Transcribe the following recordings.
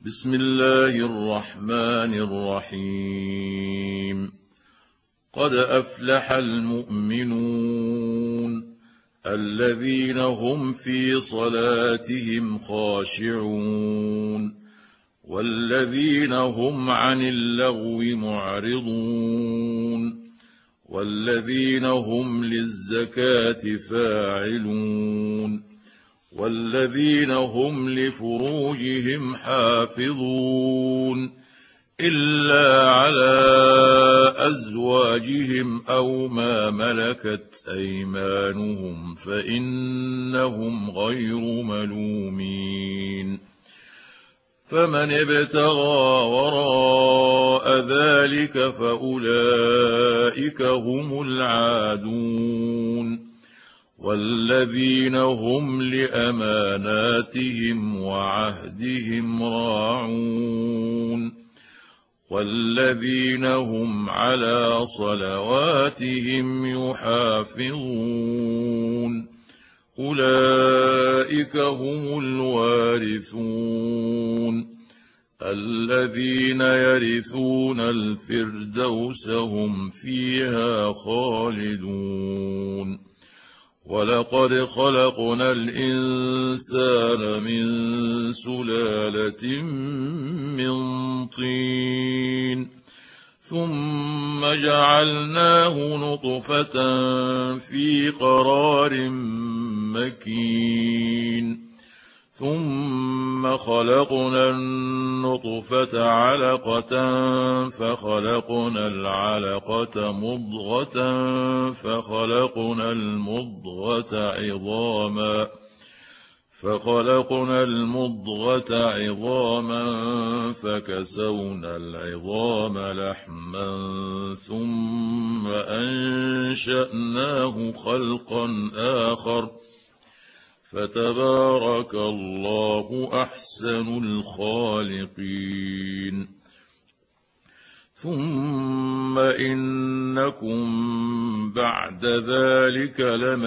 بسم الله الرحمن الرحيم. قد أفلح المؤمنون الذين هم في صلاتهم خاشعون والذين هم عن اللغو معرضون والذين هم للزكاة فاعلون والذين هم لفروجهم حافظون إلا على أزواجهم أو ما ملكت أيمانهم فإنهم غير ملومين. فمن ابتغى وراء ذلك فأولئك هم العادون والذين هم لأماناتهم وعهدهم راعون والذين هم على صلواتهم يحافظون أولئك هم الوارثون الذين يرثون الفردوس هم فيها خالدون. ولقد خلقنا الإنسان من سلالة من طين ثم جعلناه نطفة في قرار مكين ثم خلقنا النطفة علقة فخلقنا العلقة مضغة فخلقنا المضغة عظاما فكسونا العظام لحما ثم أنشأناه خلقا آخر فتبارك الله أحسن الخالقين. ثم إنكم بعد ذلك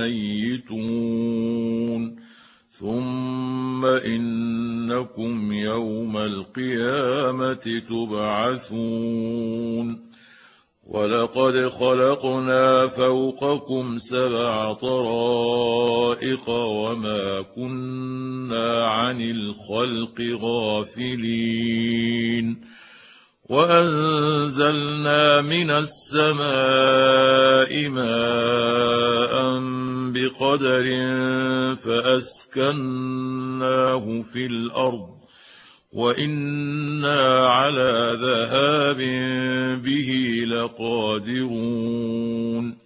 لميتون ثم إنكم يوم القيامة تبعثون. ولقد خلقنا فوقكم 7 طرائق وما كنا عن الخلق غافلين وأنزلنا من السماء ماء بقدر فأسكناه في الأرض وإنا على ذهاب به لقادرون.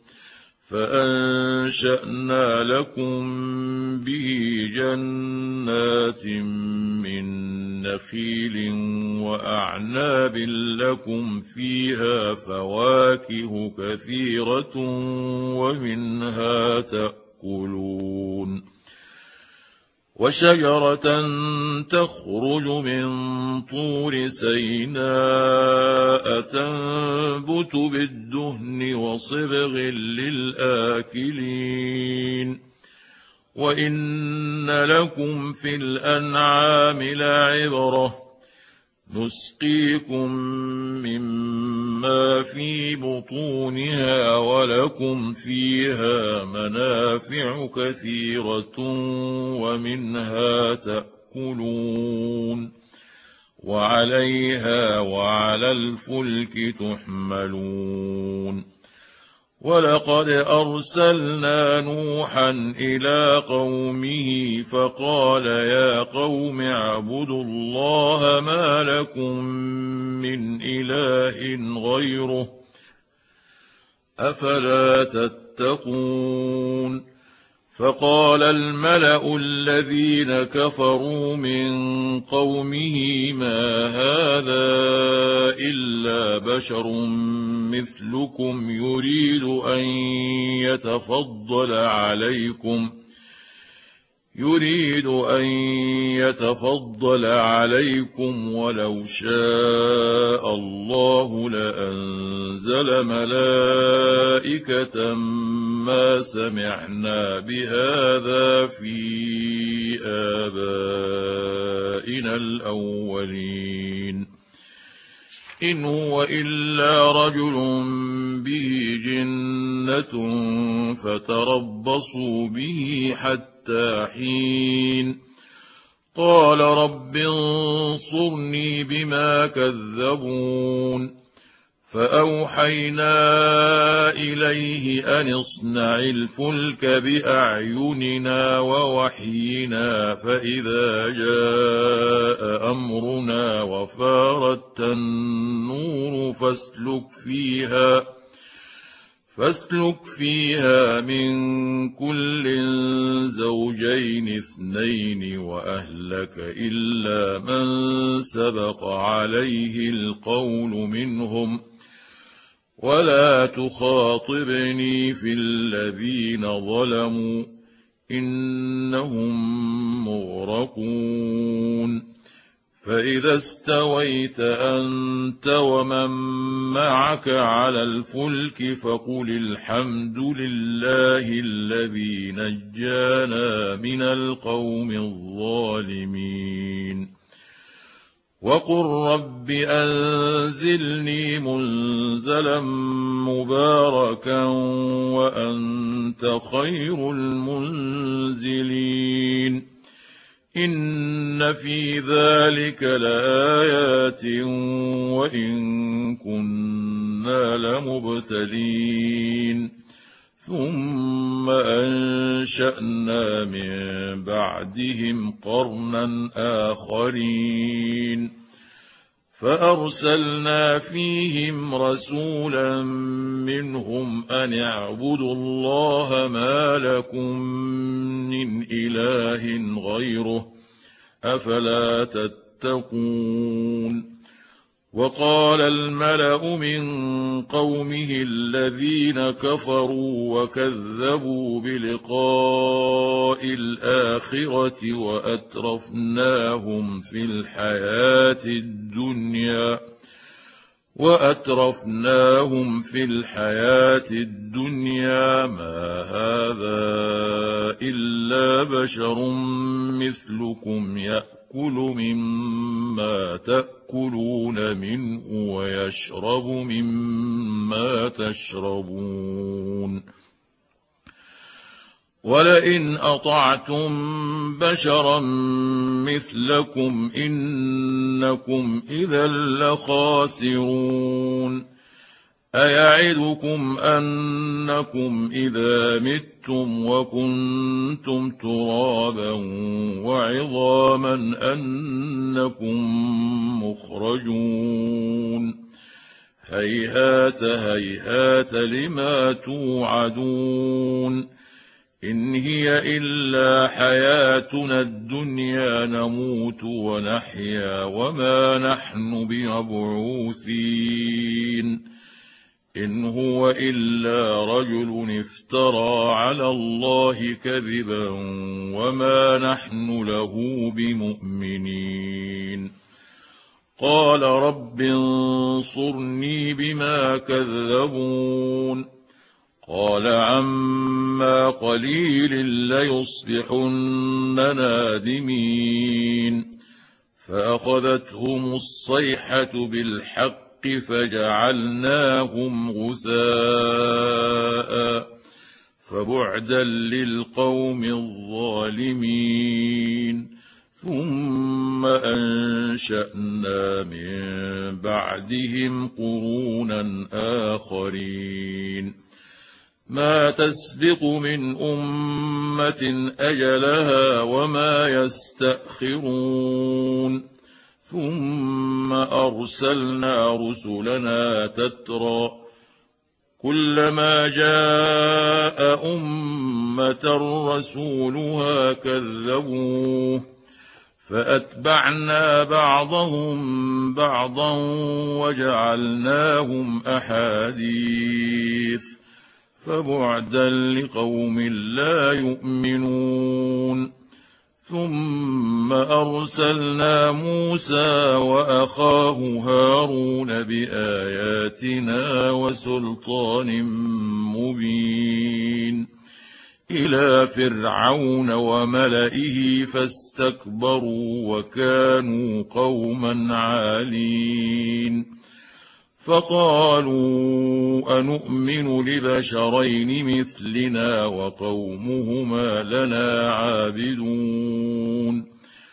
فأنشأنا لكم به جنات من نخيل وأعناب لكم فيها فواكه كثيرة ومنها تأكلون. وشجرة تخرج من طور سيناء تنبت بالدهن وصبغ للآكلين. وإن لكم في الأنعام لعبرة نسقيكم مما في بطونها ولكم فيها منافع كثيرة ومنها تأكلون وعليها وعلى الفلك تحملون. ولقد أرسلنا نوحا إلى قومه فقال يا قوم اعبدوا الله ما لكم من إله غيره أفلا تتقون. فقال الملأ الذين كفروا من قومه ما هذا إلا بشر مثلكم يريد أن يتفضل عليكم ولو شاء الله لأنزل ملائكة ما سمعنا بهذا في آبائنا الأولين إن هو إلا رجل به جنة فتربصوا به حتى حين قال رب انصرني بما كذبون فأوحينا إليه أن اصنع الفلك بأعيننا ووحينا فإذا جاء أمرنا وفارت النور فاسلك فيها من كل زوجين اثنين وأهلك إلا من سبق عليه القول منهم ولا تخاطبني في الذين ظلموا إنهم مغرقون فإذا استويت أنت ومن معك على الفلك فقل الحمد لله الذي نجانا من القوم الظالمين وقل رب أنزلني منزلا مباركا وأنت خير المنزلين إن في ذلك لآيات وإن كنا لمبتلين ثم أنشأنا من بعدهم قرنا آخرين فأرسلنا فيهم رسولا منهم أن اعبدوا الله ما لكم من إله غيره أفلا تتقون وقال الملأ من قومه الذين كفروا وكذبوا بلقاء الآخرة وأترفناهم في الحياة الدنيا ما هذا إلا بشر مثلكم يأكل مما تأكلون منه ويشرب مما تشربون ولئن أطعتم بشرا مثلكم إنكم إذا لخاسرون أيعدكم أنكم إذا متم وكنتم ترابا وعظاما أنكم مخرجون هيهات هيهات لما توعدون إن هي إلا حياتنا الدنيا نموت ونحيا وما نحن بمبعوثين إن هو إلا رجل افترى على الله كذبا وما نحن له بمؤمنين قال رب انصرني بما كذبون قال عما قليل ليصبحن نادمين فأخذتهم الصيحة بالحق فجعلناهم غثاء فبعدا للقوم الظالمين ثم أنشأنا من بعدهم قرونا آخرين ما تسبق من أمة أجلها وما يستأخرون ثم أرسلنا رسلنا تترى كلما جاء أمة رسولها كذبوه فأتبعنا بعضهم بعضا وجعلناهم أحاديث فبعدا لقوم لا يؤمنون ثم أرسلنا موسى وأخاه هارون بآياتنا وسلطان مبين إلى فرعون وملئه فاستكبروا وكانوا قوما عالين فقالوا أنؤمن لبشرين مثلنا وقومهما لنا عابدون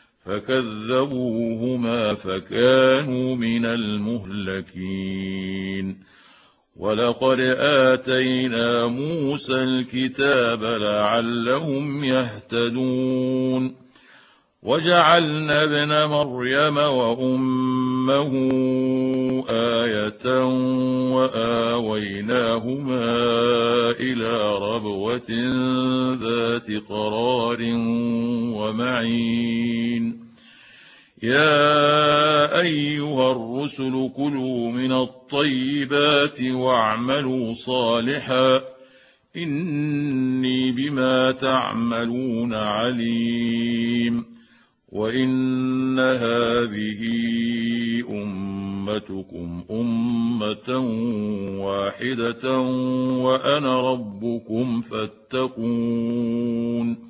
فكذبوهما فكانوا من المهلكين ولقد آتينا موسى الكتاب لعلهم يهتدون وجعلنا ابن مريم وأمه آية وآويناهما إلى ربوة ذات قرار ومعين يا أيها الرسل كلوا من الطيبات واعملوا صالحا إني بما تعملون عليم وإن هذه أمتكم أمة واحدة وأنا ربكم فاتقون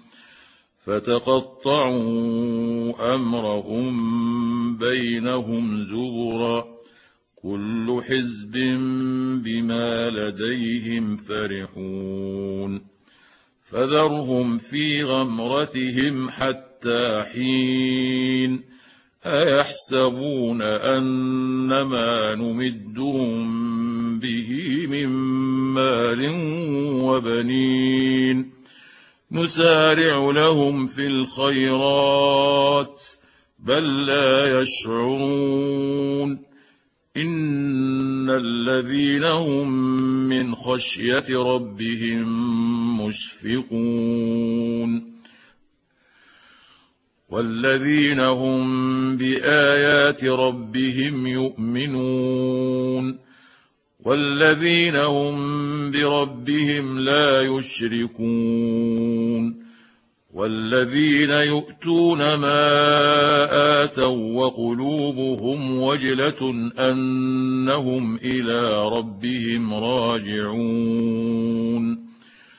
فتقطعوا أمرهم بينهم زبرا كل حزب بما لديهم فرحون فذرهم في غمرتهم حتى حين أيحسبون أنما نمدهم به من مال وبنين نسارع لهم في الخيرات بل لا يشعرون إن الذين هم من خشية ربهم مشفقون والذين هم بآيات ربهم يؤمنون والذين هم بربهم لا يشركون والذين يؤتون ما آتوا وقلوبهم وجلة أنهم إلى ربهم راجعون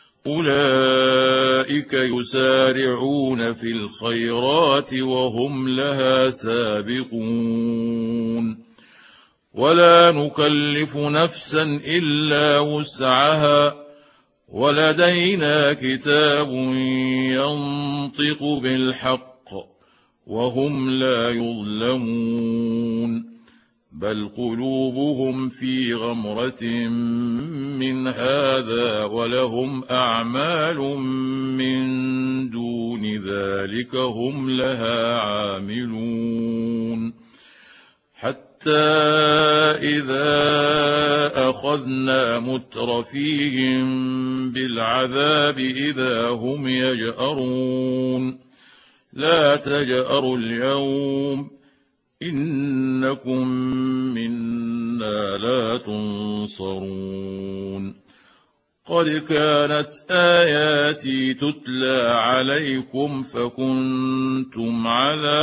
أولئك يسارعون في الخيرات وهم لها سابقون ولا نكلف نفسا إلا وسعها ولدينا كتاب ينطق بالحق وهم لا يظلمون بل قلوبهم في غمرة من هذا ولهم أعمال من دون ذلك هم لها عاملون حتى إذا أخذنا مترفيهم بالعذاب إذا هم يجأرون لا تجأروا اليوم إنكم منا لا تنصرون قد كانت آياتي تتلى عليكم فكنتم على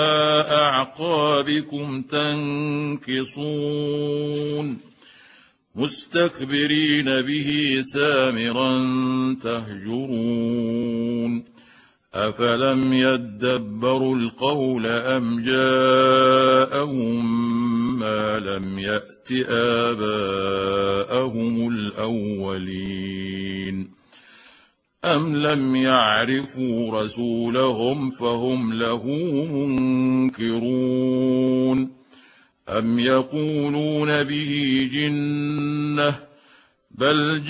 أعقابكم تنكصون مستكبرين به سامرا تهجرون أفلم يدبروا القول أم جاءهم ما لم يأت آباءهم الأولين أم لم يعرفوا رسولهم فهم له منكرون أم يقولون به جنة بل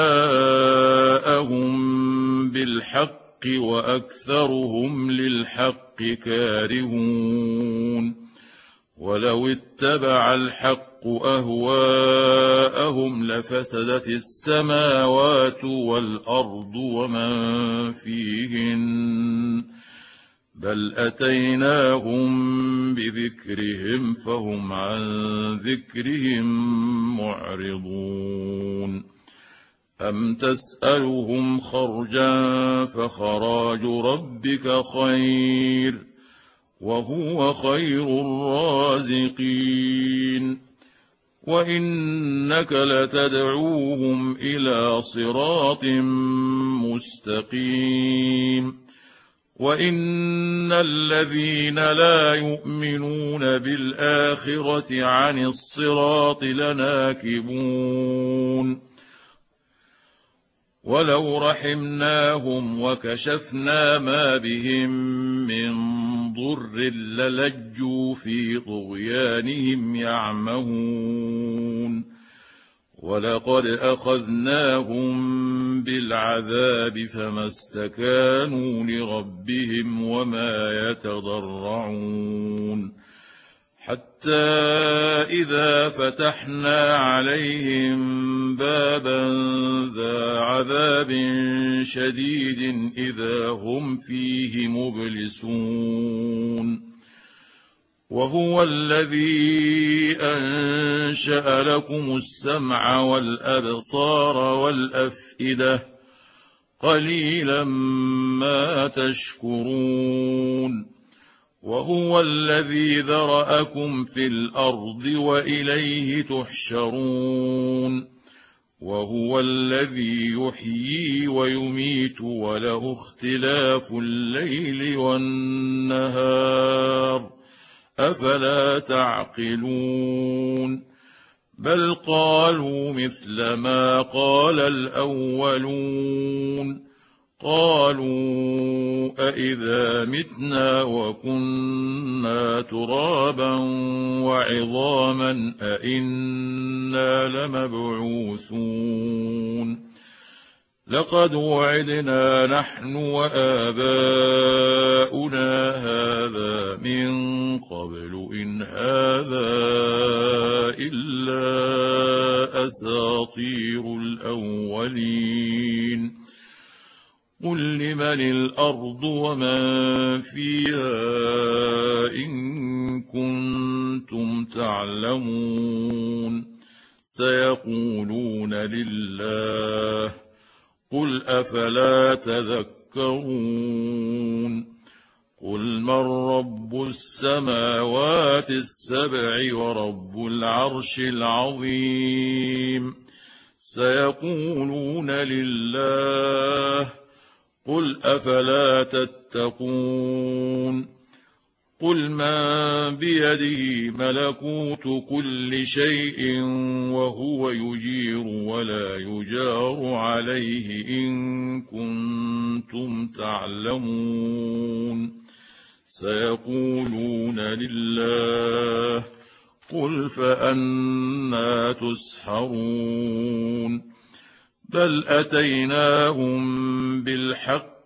جاءهم بالحق وأكثرهم للحق كارهون ولو اتبع الحق أهواءهم لفسدت السماوات والأرض ومن فيهن بل أتيناهم بذكرهم فهم عن ذكرهم معرضون أم تسألهم خرجا فخراج ربك خير وهو خير الرازقين وإنك لتدعوهم إلى صراط مستقيم وإن الذين لا يؤمنون بالآخرة عن الصراط لناكبون ولو رحمناهم وكشفنا ما بهم من ضر للجوا في طغيانهم يعمهون ولقد أخذناهم بالعذاب فما استكانوا لربهم وما يتضرعون حتى إذا فتحنا عليهم بابا ذا عذاب شديد إذا هم فيه مبلسون وهو الذي أنشأ لكم السمع والأبصار والأفئدة قليلا ما تشكرون وهو الذي ذرأكم في الأرض وإليه تحشرون وهو الذي يحيي ويميت وله اختلاف الليل والنهار أفلا تعقلون بل قالوا مثل ما قال الأولون قالوا أإذا متنا وكنا ترابا وعظاما أإنا لمبعوثون لقد وعدنا نحن وآباؤنا هذا من قبل إن هذا إلا أساطير الأولين قل لمن الأرض ومن فيها إن كنتم تعلمون سيقولون لله قل أفلا تذكرون قل من رب السماوات السبع ورب العرش العظيم سيقولون لله قل أفلا تتقون قل من بيده ملكوت كل شيء وهو يجير ولا يجار عليه إن كنتم تعلمون سيقولون لله قل فأنى تسحرون بل أتيناهم بالحق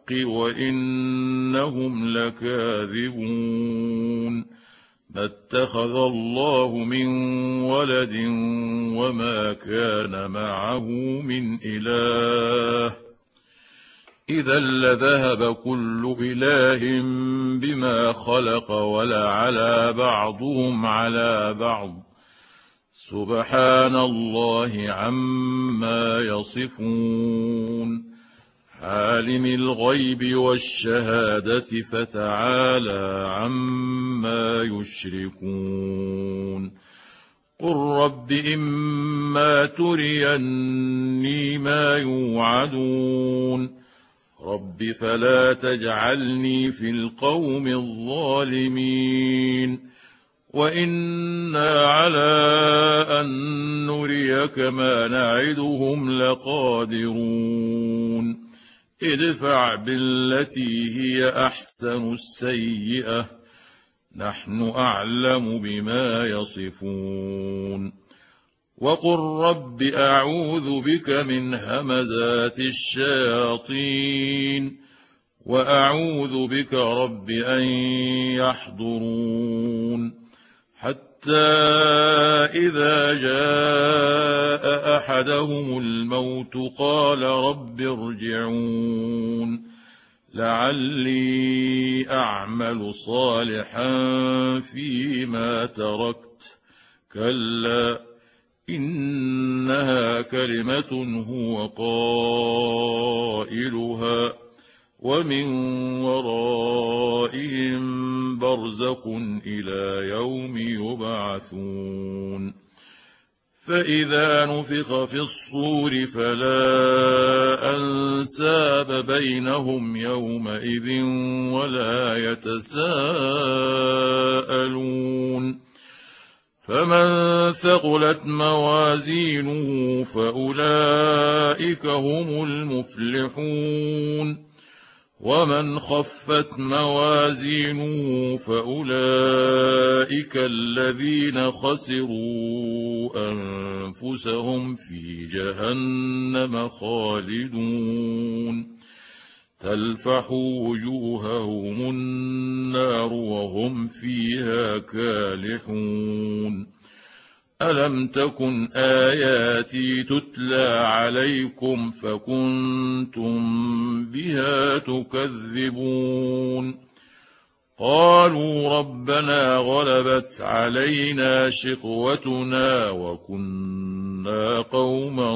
وإنهم لكاذبون ما اتخذ الله من ولد وما كان معه من إله إذا لذهب كل إله بما خلق ولعلى بعضهم على بعض سبحان الله عما يصفون عالم الغيب والشهادة فتعالى عما يشركون قل رب إما تريني ما يوعدون رب فلا تجعلني في القوم الظالمين وإنا على أن نريك ما نعدهم لقادرون ادفع بالتي هي أحسن السيئة نحن أعلم بما يصفون وقل رب أعوذ بك من همزات الشياطين وأعوذ بك رب أن يحضرون حتى إذا جاء أحدهم الموت قال رب ارجعون لعلي أعمل صالحا فيما تركت كلا إنها كلمة هو قائلها ومن ورائهم برزخ إلى يوم يبعثون فإذا نفخ في الصور فلا أنساب بينهم يومئذ ولا يتساءلون فمن ثقلت موازينه فأولئك هم المفلحون ومن خفت موازينه فأولئك الذين خسروا أنفسهم في جهنم خالدون تلفح وجوههم النار وهم فيها كالحون ألم تكن آياتي تتلى عليكم فكنتم بها تكذبون قالوا ربنا غلبت علينا شقوتنا وكنا قوما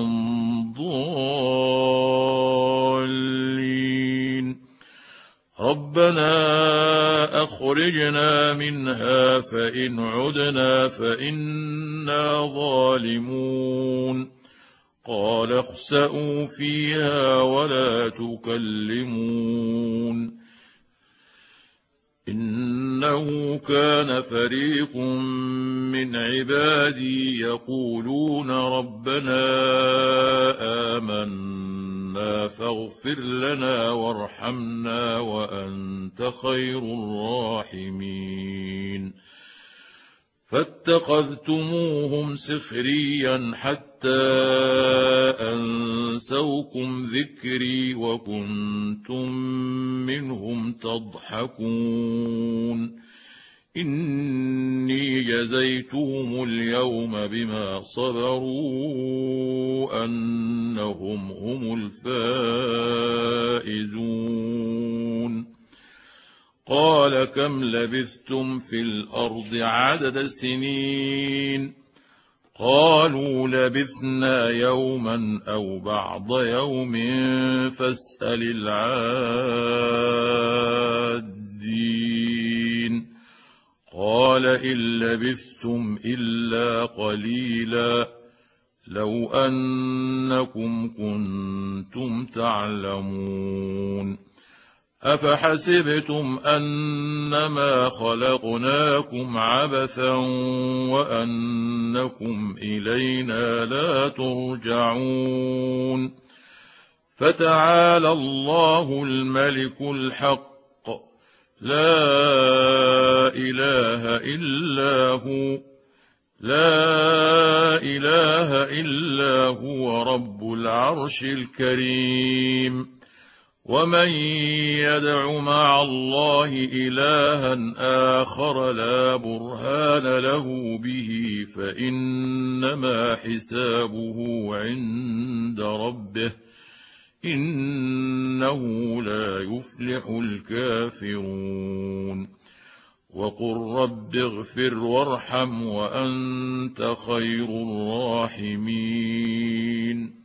ضالين ربنا أخرجنا منها فإن عدنا فإنا ظالمون قال اخسئوا فيها ولا تكلمون إنه كان فريق من عبادي يقولون ربنا آمنا فاغفر لنا وارحمنا وأنت خير الراحمين فاتخذتموهم سخريا حتى أنسوكم ذكري وكنتم منهم تضحكون إني جزيتهم اليوم بما صبروا أنهم هم الفائزون قال كم لبثتم في الأرض عدد سنين قالوا لبثنا يوما أو بعض يوم فاسأل العادين قال إن لبثتم إلا قليلا لو أنكم كنتم تعلمون أفحسبتم أنما خلقناكم عبثا وأنكم إلينا لا ترجعون فتعالى الله الملك الحق لا إله إلا هو رب العرش الكريم ومن يدع مع الله إلها آخر لا برهان له به فإنما حسابه عند ربه إنه لا يفلح الكافرون وقل رب اغفر وارحم وأنت خير الراحمين